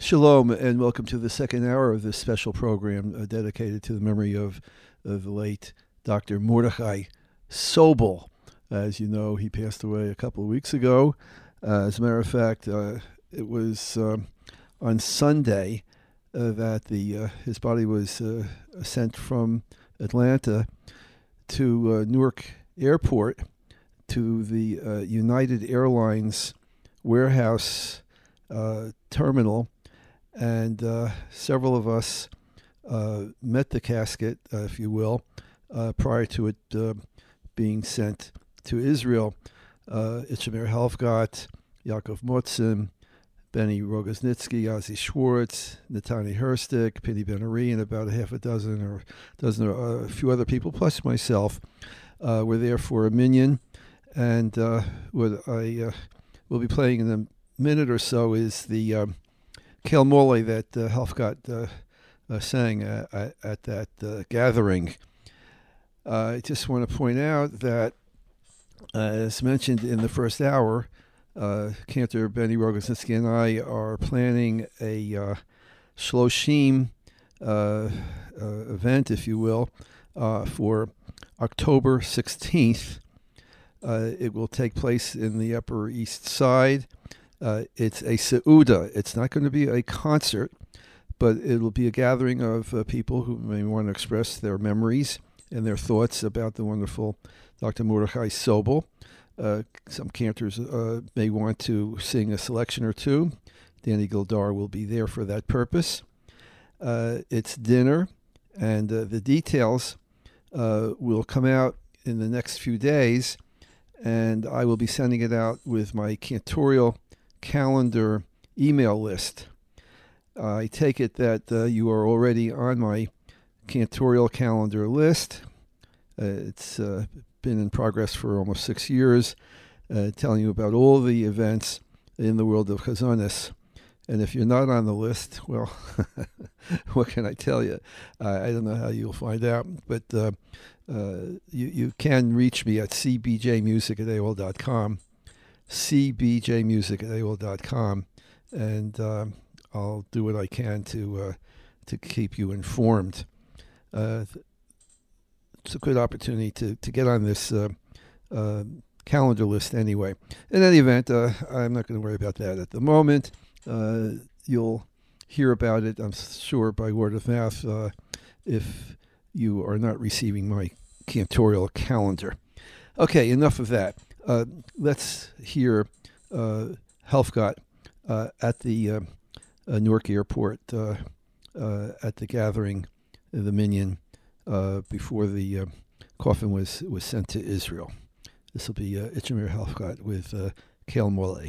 Shalom, and welcome to the second hour of this special program dedicated to the memory of the late Dr. Mordechai Sobel. As you know, he passed away a couple of weeks ago. As a matter of fact, it was on Sunday that his body was sent from Atlanta to Newark Airport to the United Airlines warehouse terminal, and several of us met the casket, if you will, prior to it being sent to Israel. Itchamer Helfgott, Yaakov Motzim, Benny Rogoznitsky, Ozzy Schwartz, Netani Herstik, Penny Ben-Ari, and about a few other people, plus myself, were there for a minyan. And what I will be playing in a minute or so is the Kel Mole that Helfgott sang at that gathering. I just want to point out that, as mentioned in the first hour, Cantor Benny Rogozinski and I are planning a Shloshim event, if you will, for October 16th. It will take place in the Upper East Side. It's a Seuda. It's not going to be a concert, but it will be a gathering of people who may want to express their memories and their thoughts about the wonderful Dr. Mordechai Sobel. Some cantors may want to sing a selection or two. Danny Gildar will be there for that purpose. It's dinner, and the details will come out in the next few days, and I will be sending it out with my cantorial calendar email list. I take it that you are already on my cantorial calendar list. It's been in progress for almost 6 years, telling you about all the events in the world of Chazonis. And if you're not on the list, well, what can I tell you? I don't know how you'll find out, but you can reach me at cbjmusic@aol.com, cbjmusic@aol.com, and I'll do what I can to keep you informed. It's a good opportunity to get on this calendar list anyway. In any event, I'm not going to worry about that at the moment. You'll hear about it, I'm sure, by word of mouth if you are not receiving my cantorial calendar. Okay, enough of that. Let's hear Helfgott at the Newark Airport at the gathering, the minyan, before the coffin was sent to Israel. This will be Itchamer Helfgott with Kel Mole.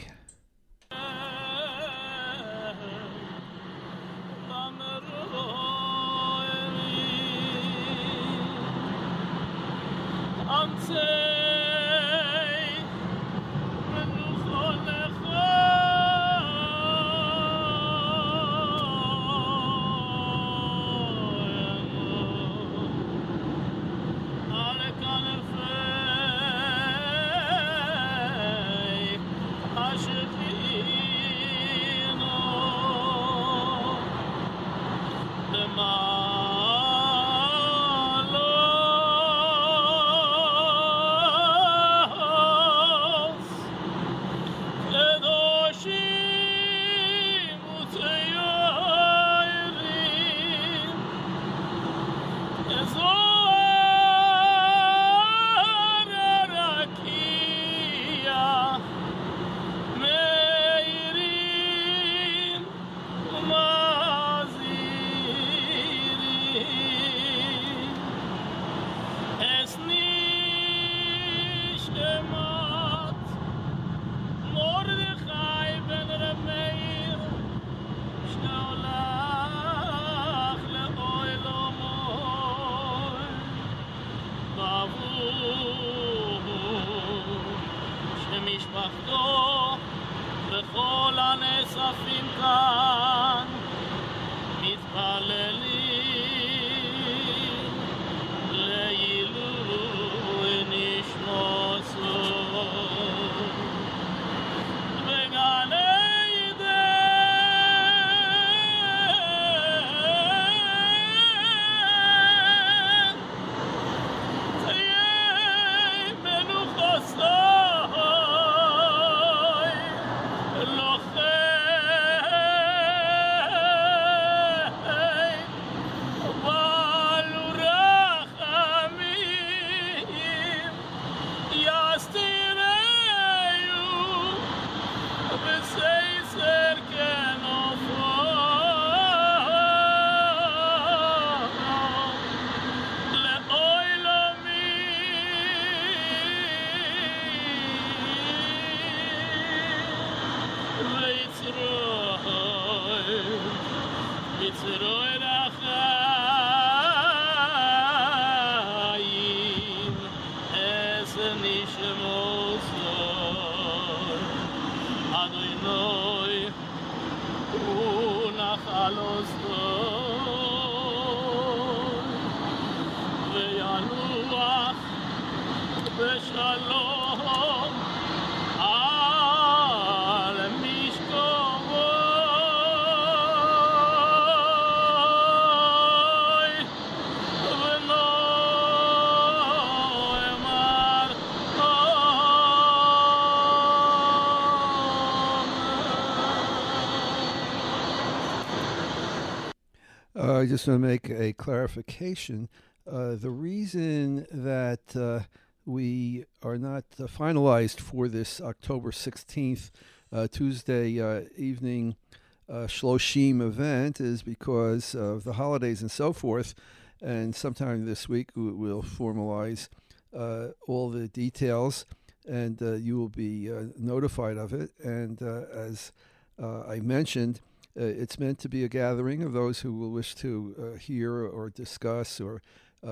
I just want to make a clarification. The reason that we are not finalized for this October 16th Tuesday evening Shloshim event is because of the holidays and so forth. And sometime this week we'll formalize all the details, and you will be notified of it. And as I mentioned, it's meant to be a gathering of those who will wish to hear or discuss or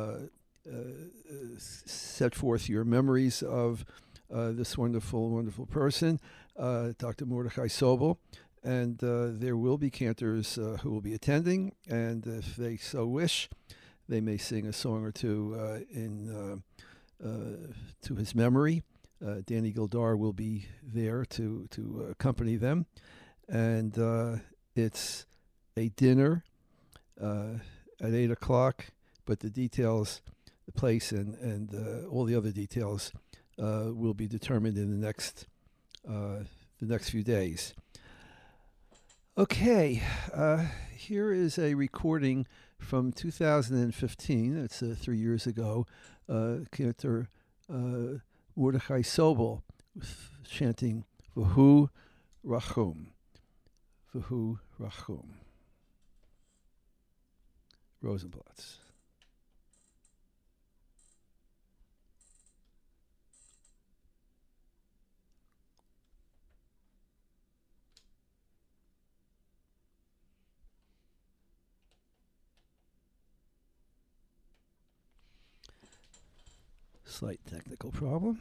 set forth your memories of this wonderful, wonderful person, Dr. Mordechai Sobel. And there will be cantors who will be attending, and if they so wish, they may sing a song or two to his memory. Danny Gildar will be there to accompany them, and it's a dinner at 8 o'clock, but the details, the place, and all the other details will be determined in the next few days. Okay, here is a recording from 2015. It's 3 years ago. Cantor Mordechai Sobel chanting V'hu Rachum. V'hu Rachum. Rosenblatts. Slight technical problem.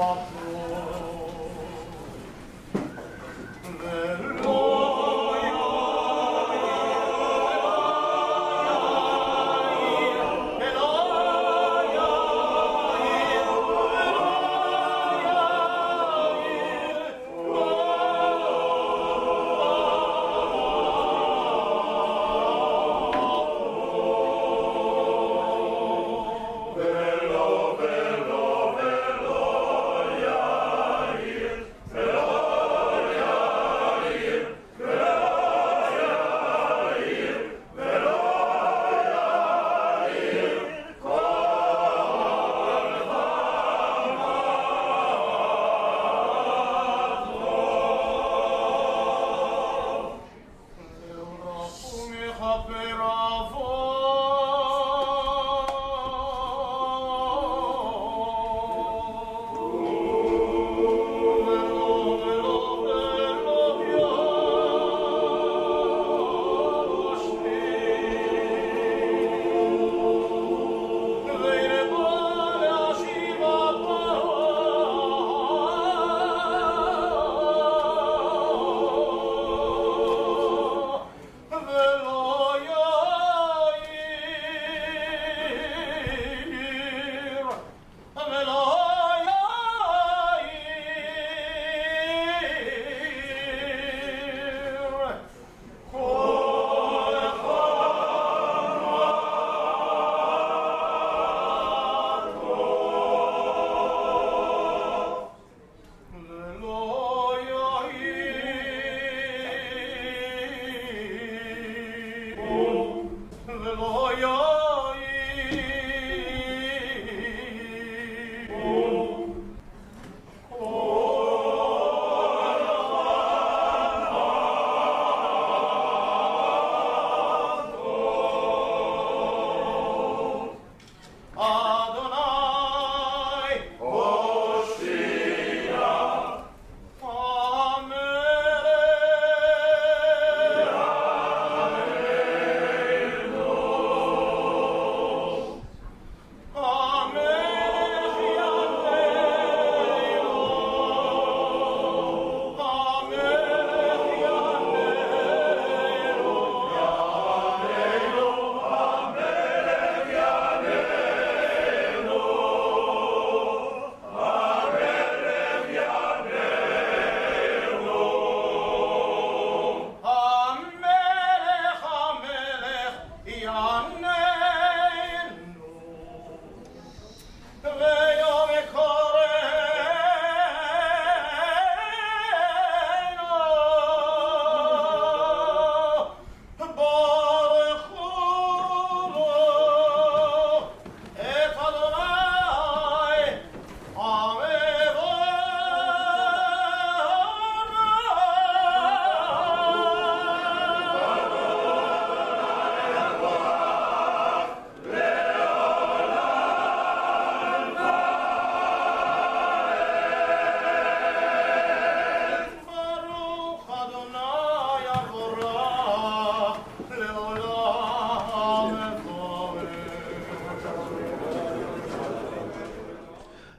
Oh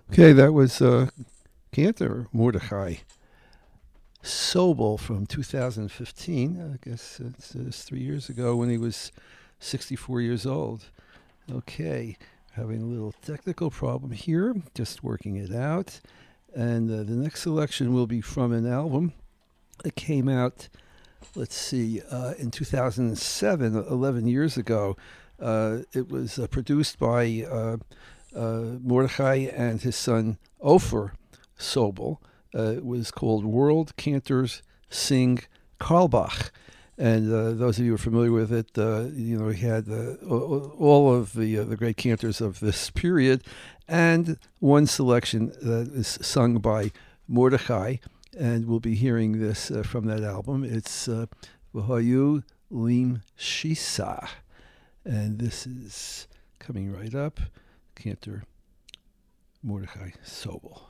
Okay, that was Cantor Mordechai Sobel from 2015. I guess it's 3 years ago when he was 64 years old. Okay, having a little technical problem here, just working it out. And the next selection will be from an album that came out, let's see, in 2007, 11 years ago. It was produced by Mordechai and his son Ofer Sobel. It was called World Cantors Sing Carlebach. And those of you who are familiar with it, he had all of the great cantors of this period, and one selection that is sung by Mordechai, and we'll be hearing this from that album. It's V'hayu Lim Shisa, and this is coming right up. Cantor Mordechai Sobel.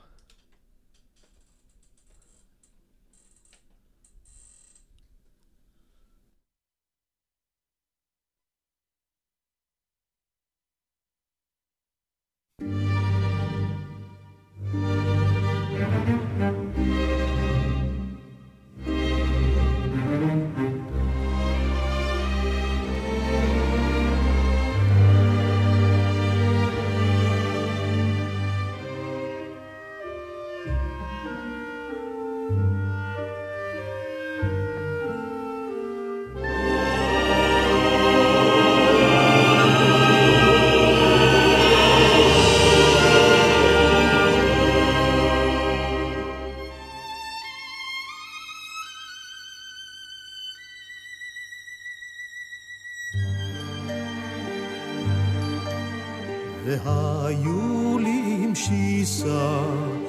והיו לי עם שיסה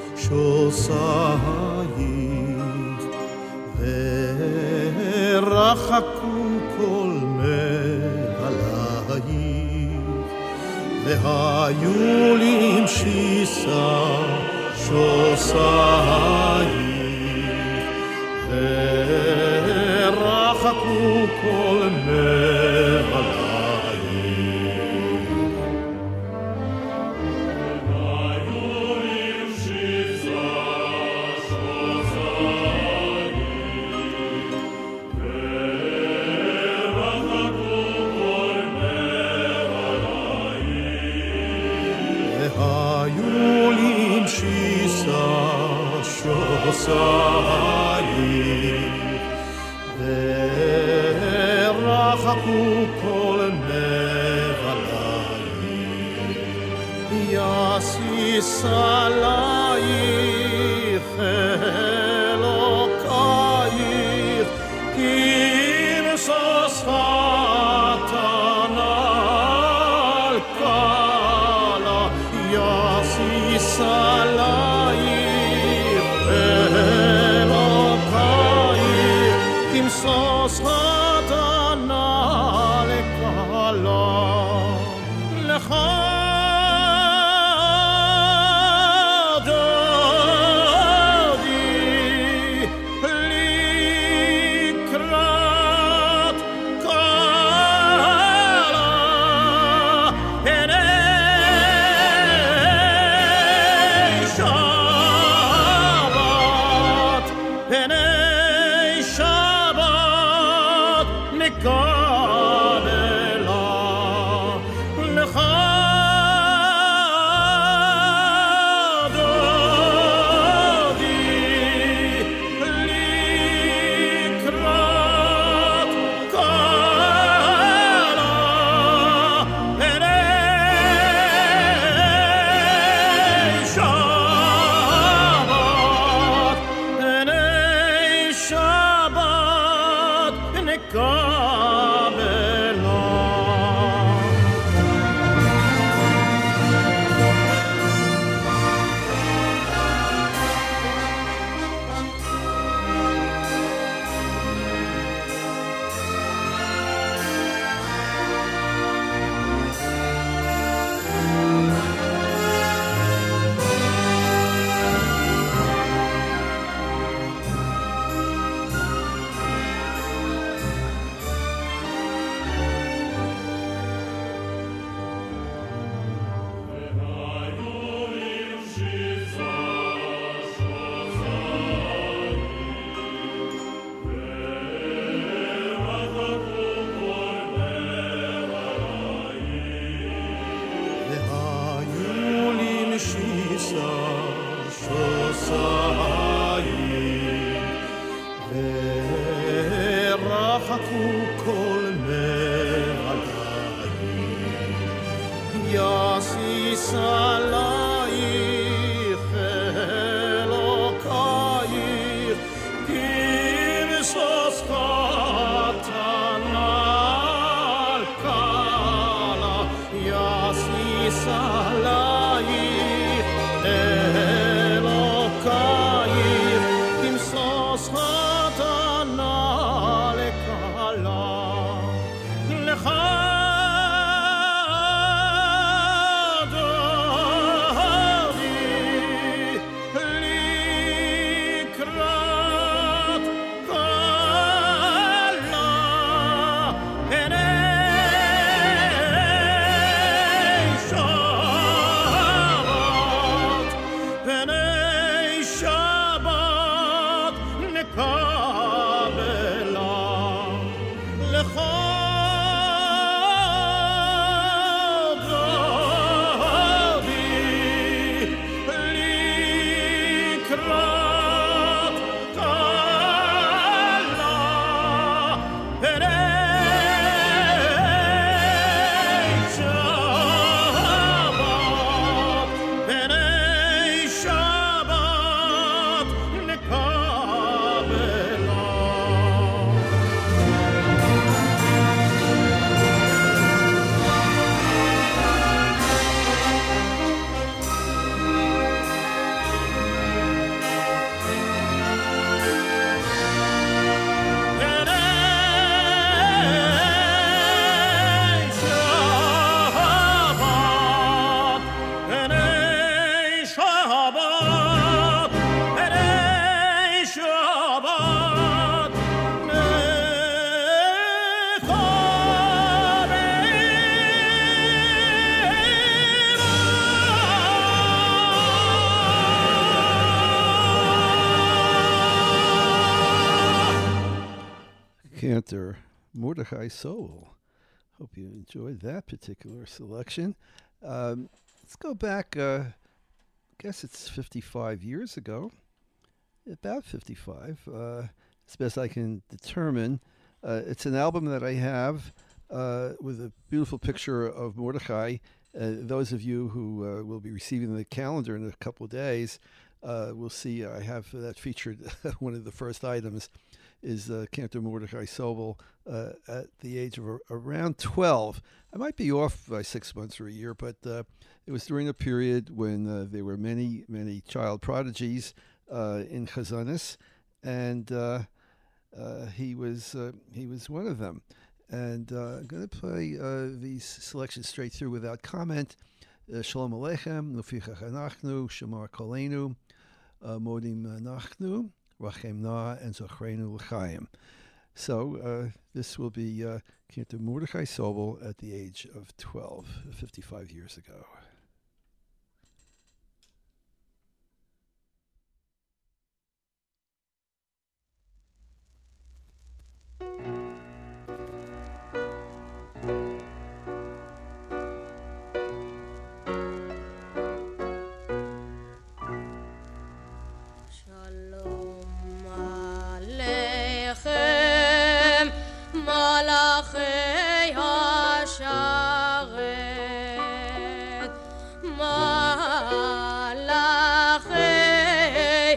שוסייך ורחקו כל מעלייך והיו לי עם שיסה שוסייך ורחקו כל מעלייך ורחקו כל מבלייך יסיס עלייך אלוקייך כי משוש חתנה על קלה יסיס עלייך אלוקייך כי משוש חתנה לקלה לך לקראת קלה פני שבת, פני שבת נקבלה. Cantor Mordechai Sobel. Hope you enjoyed that particular selection. Let's go back, I guess it's 55 years ago, about 55, as best I can determine. It's an album that I have with a beautiful picture of Mordechai. Those of you who will be receiving the calendar in a couple of days will see I have that featured. One of the first items is Cantor Mordechai Sobel at the age of around 12. I might be off by 6 months or a year, but it was during a period when there were many, many child prodigies in Chazanis, and he was one of them. And I'm going to play these selections straight through without comment. Shalom Aleichem, Nuficha Chanachnu, Shamar Kolenu, Modim Nachnu, Rachem Na, and Zochrenu L'chaim. So this will be Cantor Mordechai Sobel at the age of 12, 55 years ago. מלאכי השרת, מלאכי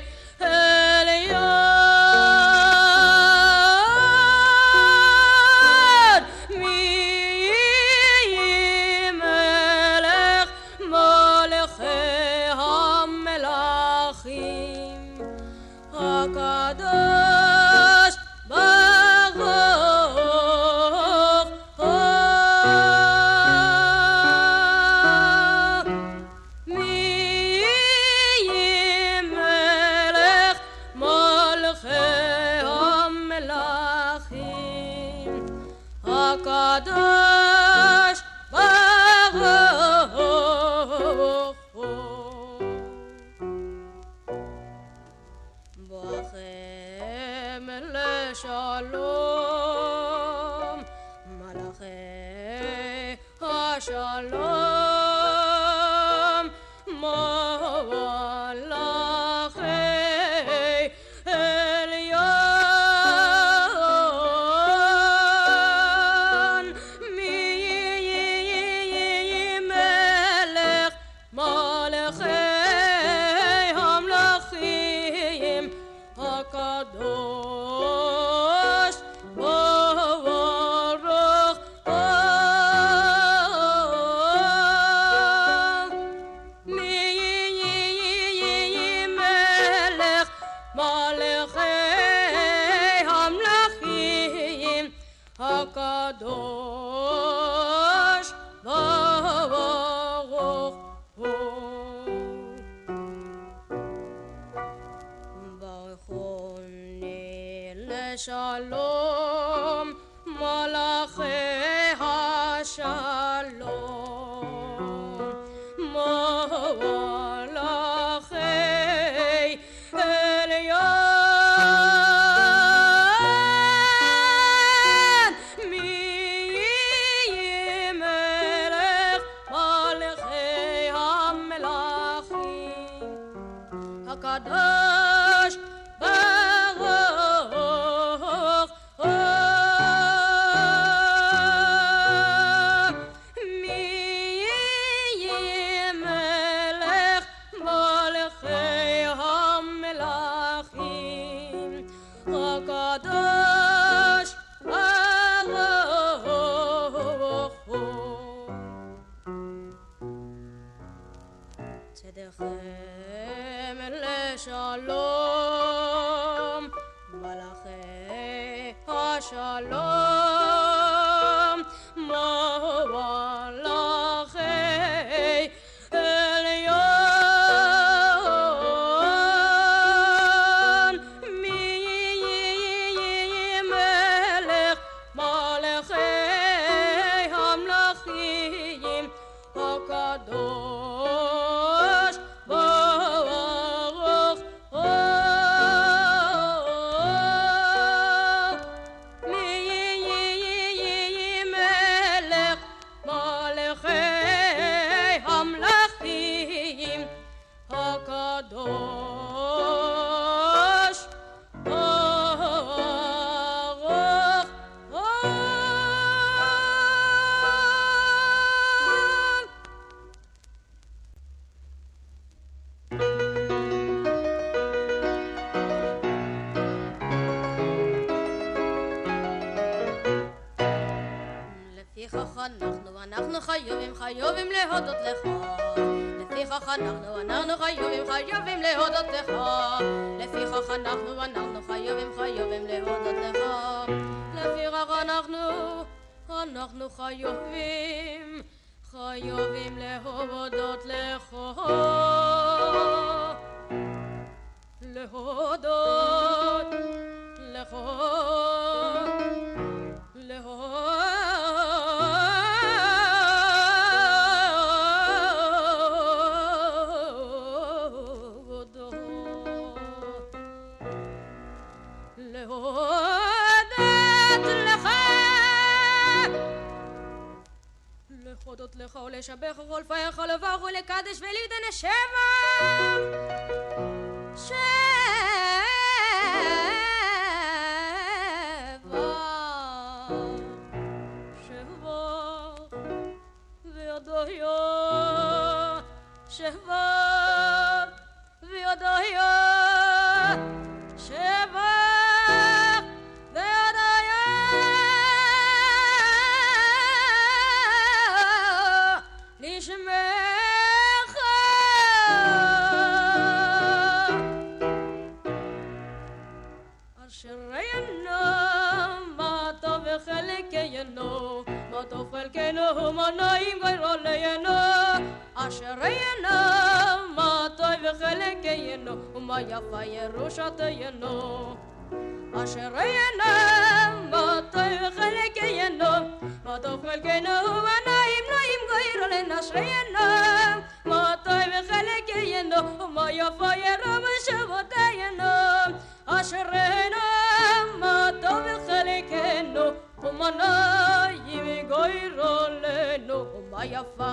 עליון, מי מלך מלכי המלכים, הקדוש הקדוש ברוך הוא. בכם לשלום מלאכי השלום, מלאכי עליון, מי מלך מלכי המלכים, הקדוש ברוך הוא. מי מלך מלכי המלכים, הקדוש ברוך הוא. ברכוני לשלום מלאכי השלום, מלאכי עליון, מי מלך מלכי המלכים, הקדוש הקדוש ברוך הוא. צדקכם לשלום, מלאכי השלום, מלאכי עליון, מי מלך מלאכי המלכים, הקדוש ברוך הוא. מי מלך מלאכי המלכים, הקדוש ברוך הוא. לפיכך אנחנו חייבים להודות לך. לפיכך אנחנו חייבים להודות לך. לפיכך אנחנו חייבים להודות לך. לפיכך אנחנו חייבים להודות לך. להודות לך. להודות לך ולשבח וכל פייך לברך ולקדש וליתן שבח. שבח ויודעיה, שבח ויודעיה, שבח ויודעיה, לשמך. אשריינו מה טוב בחלקנו, מה טוב חלקנו, מה נעים גוירו עלינו. אשריינו מה טוב בחלקנו, ומה יפה ירושתנו. אשריינו מה טוב בחלקנו, מה טוב חלקנו, ומה נעים גוירו עלינו. אשריינו מה טוב בחלקנו, ומה יפה ירושתנו. אשריינו מה טוב בחלקנו, ומה נעים גוירו עלינו. ומה יפה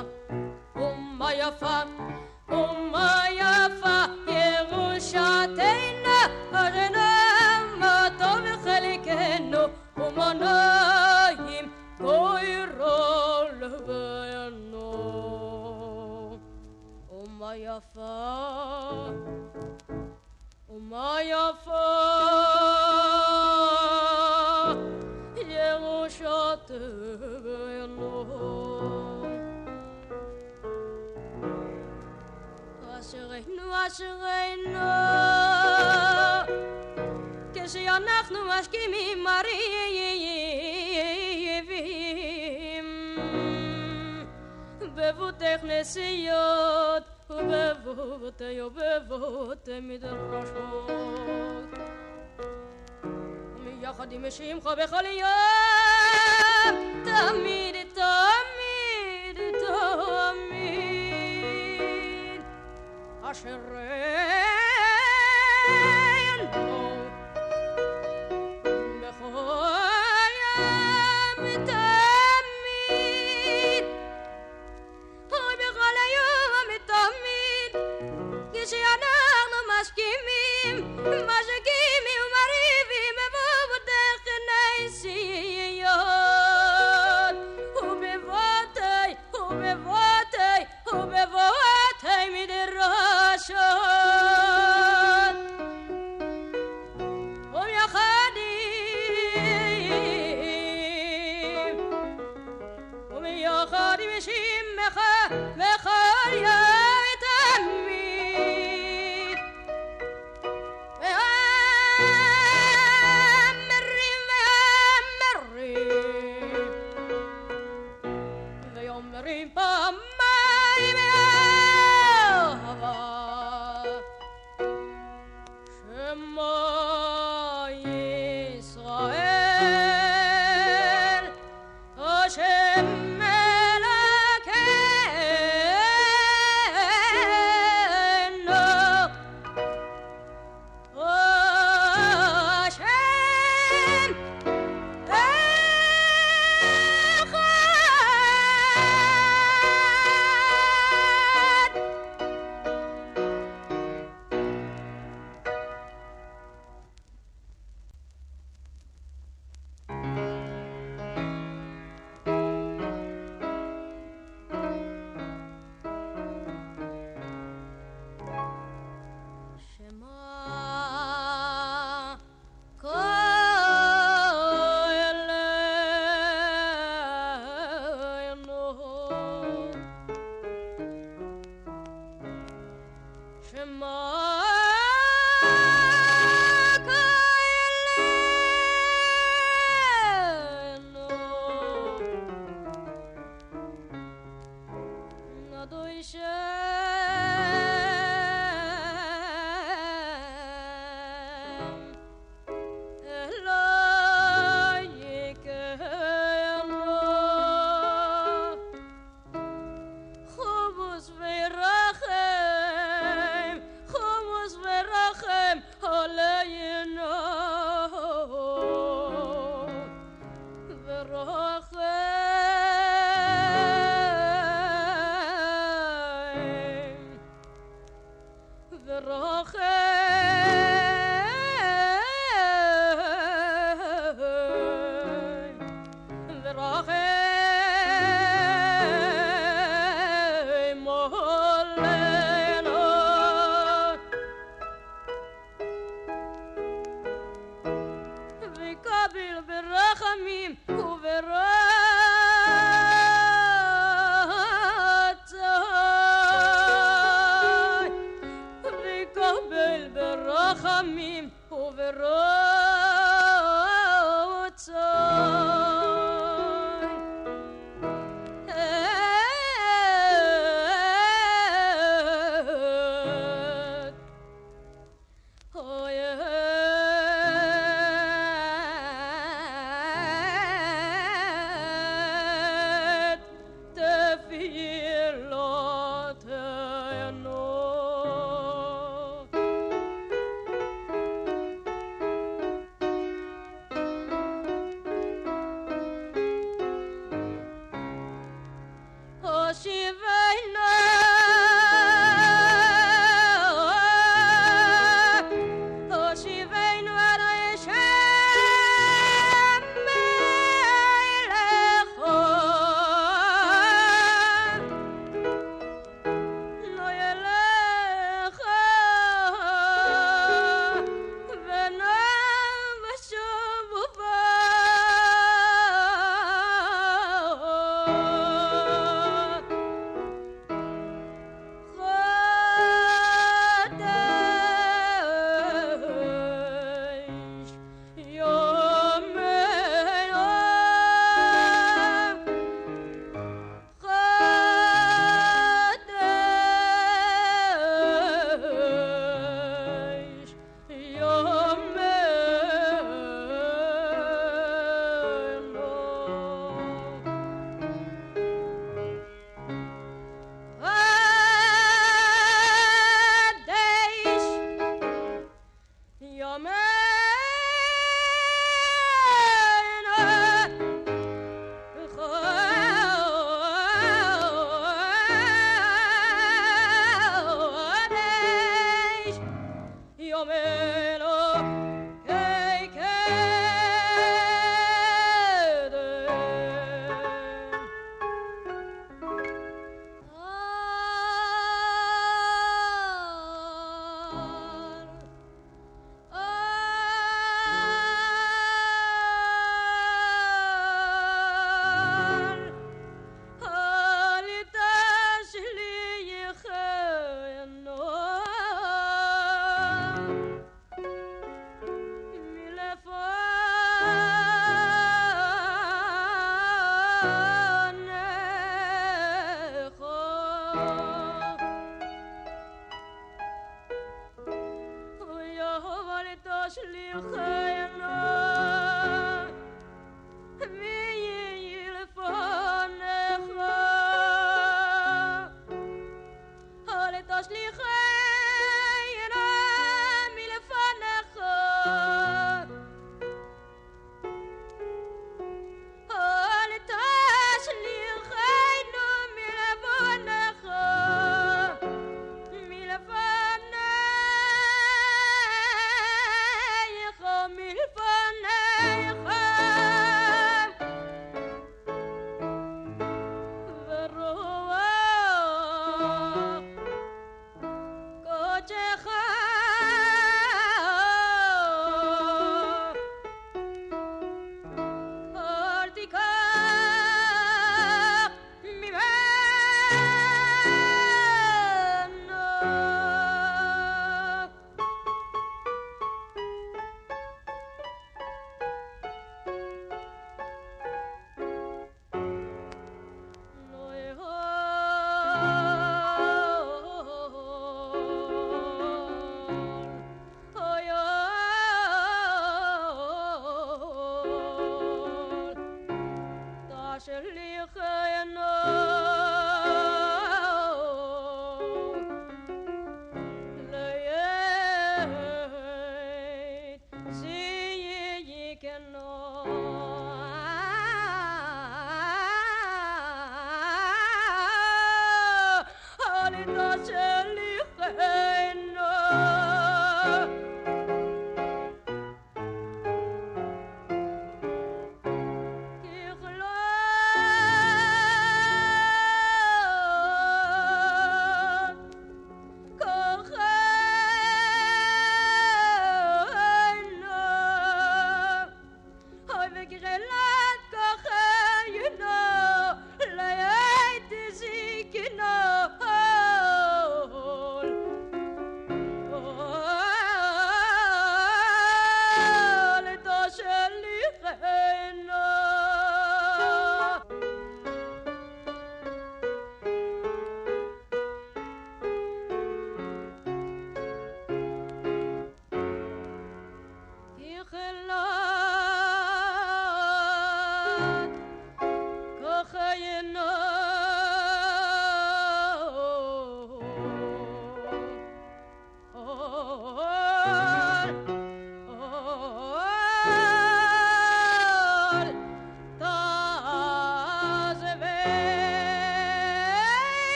ירושתנו. אשריינו מה טוב בחלקנו, ומה נעים גוירו עלינו. ומה יפה ירושתנו. אשריינו כשאנחנו משכימים מריבים בבוטך נסיעות ובבוטי מדרשות, מיחד עם שמך בכל יום, תמיד תמיד תמיד. אשריינו בכל יום תמיד, ובכל יום תמיד, כשאנחנו משכימים ומריבים בבוטך נסיעות ובבוטי מדרשות, ומיוחדים ברחמים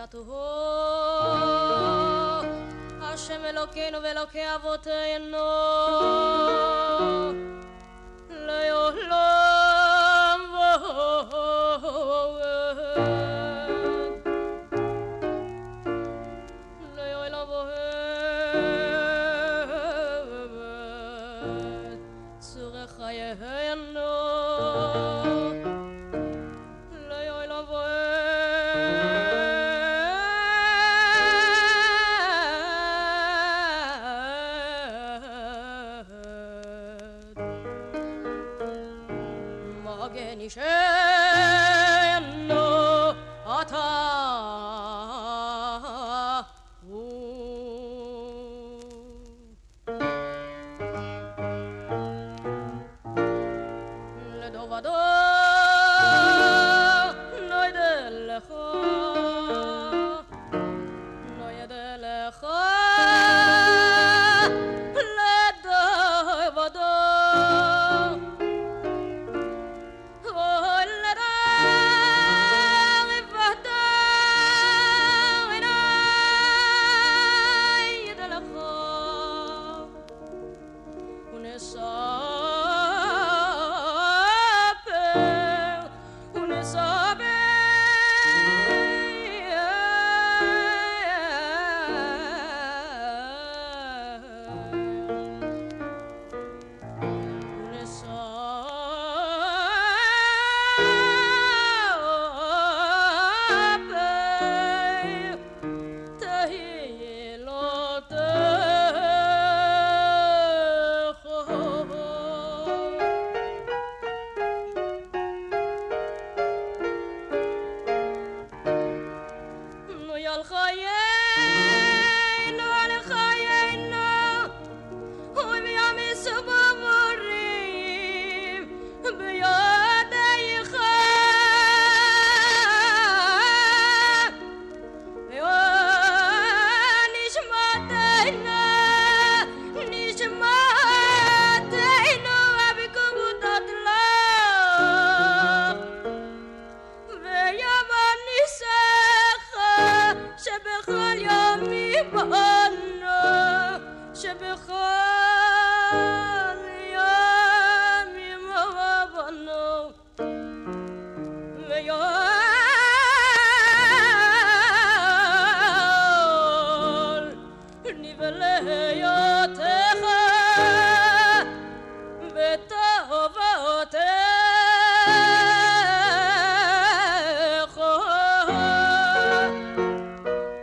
תבואו השם אלוקינו ואלוקי אבותינו לעולם ועד לעולם ועד צורך חיינו לעולם ועד מגן אישנו אתה לדור ודור נוידע לך נוידע לך לדור ודור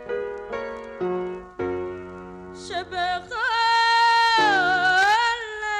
שבכל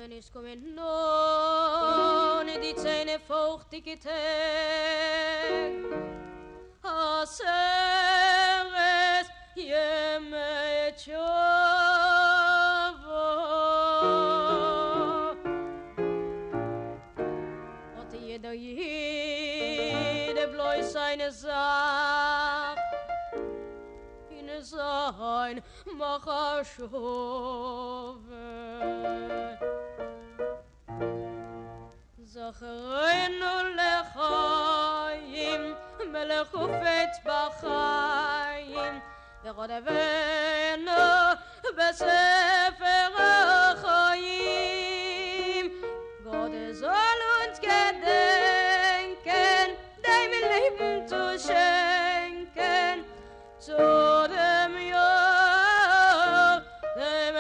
dann ist kommen nun die Zähne feuchtige Tag. Als es jeme Tschova hat jede bloß seine Sache in sein Machashove Zacherenu lechaim melech ufetz b'chaim v'chodevenu b'sefer ha'chaim Gott soll uns gedenken dein Leben zu schenken zu dem Jahr dem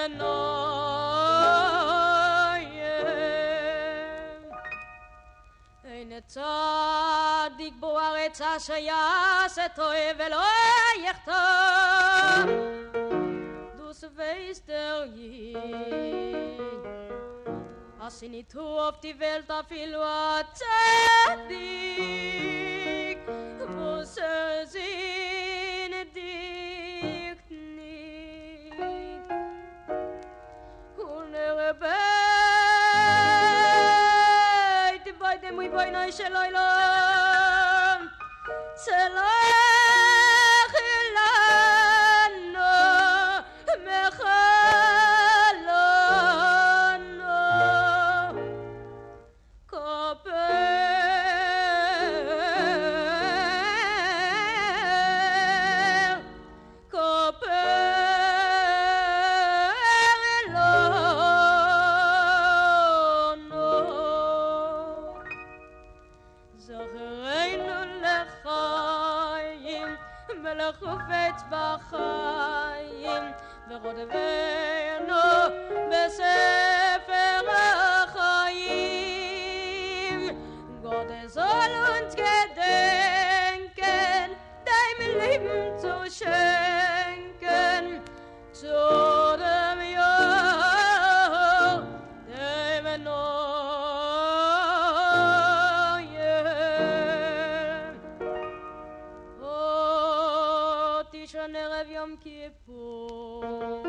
Neuen eine Tzadik bo'aretz asher ya'aseh to'ev ve'lo yachtam dus weißt Jid as in tu auf die Welt afilu a Tzadik muss sin dikt nicht und beit bei dem muy bei nei sheloilom selach lano mechalano חופץ בחיים ורודבנו בספר החיים Gott soll uns gedenken dein Leben zu schenken zu dem Jahr dem Neuen Tishan Erev Yom Kippur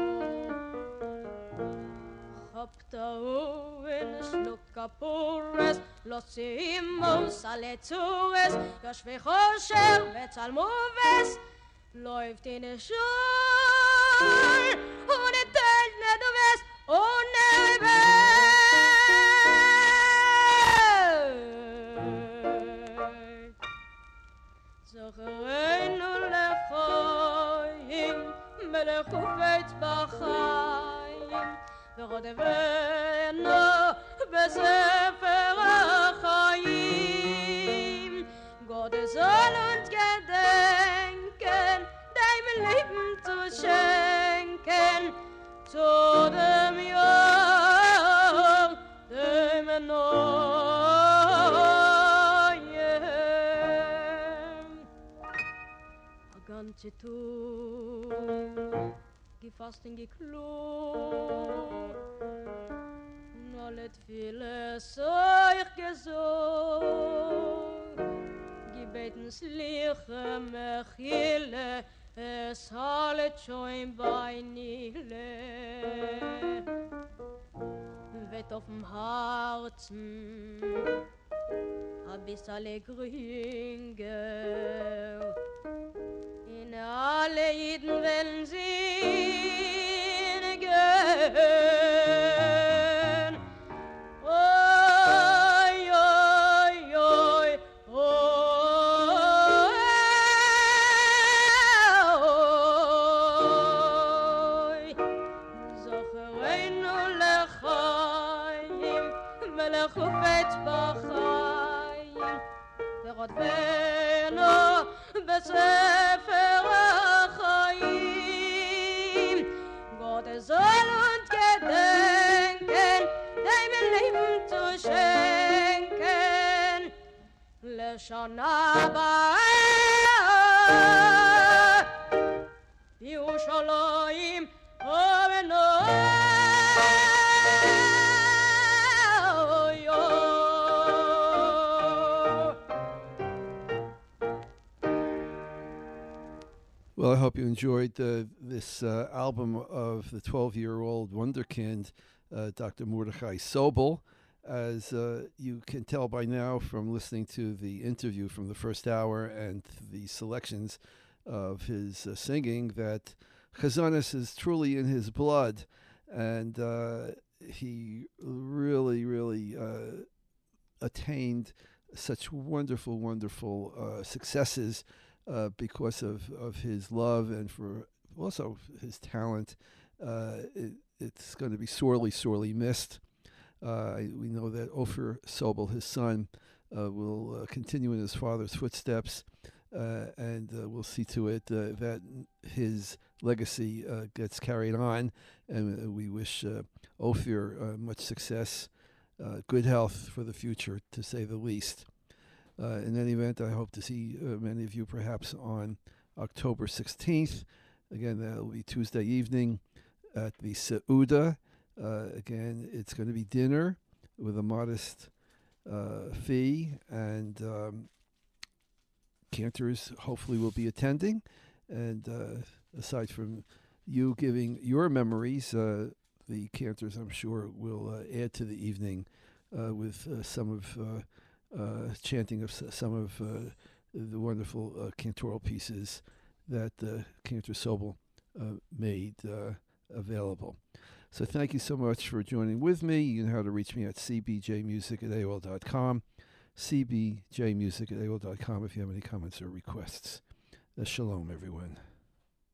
Chaptau in Schluck Kapures Losimus alle Zures Yoshvei Chosher Vetzalmuves läuft in der Schul und es teilt nicht du wirst ohne Welt Zochereinu lechoim melech ufetz b'chaim ורודבנו בספר החיים Gott soll uns gedenken dein Leben zu schenken zu dem Jahr dem Neuen a ganze Tag gefasst und geklug und alle Tfiles euch gesungen gebeten sliche Mechile es hallet schon bei Nile wett auf dem Herzen hab ich alle Grünger in alle Jiden wollen singen. Oi, oi, oi, oi. Zochereinu lechaim, melech ufetz b'chaim, ורודבנו בספר החיים Gott soll uns gedenken dein Leben zu schenken לשנה הבאה ירושלים אבנו Well, I hope you enjoyed this album of the 12-year-old wunderkind, Dr. Mordechai Sobel. As you can tell by now from listening to the interview from the first hour and the selections of his singing, that Chazanis is truly in his blood, and he really attained such wonderful successes because of his love and for also his talent. It's going to be sorely missed. We know that Ofer Sobel, his son, will continue in his father's footsteps, and we'll see to it that his legacy gets carried on. And we wish Ofer much success, good health for the future, to say the least. In any event, I hope to see many of you perhaps on October 16th. Again, that'll be Tuesday evening at the Seuda. Again, it's going to be dinner with a modest fee, and cantors hopefully will be attending. And aside from you giving your memories, the cantors, I'm sure, will add to the evening with some of chanting of some of the wonderful cantoral pieces that Cantor Sobel made available. So thank you so much for joining with me. You know how to reach me at cbjmusic@aol.com, cbjmusic@aol.com if you have any comments or requests. Shalom, everyone.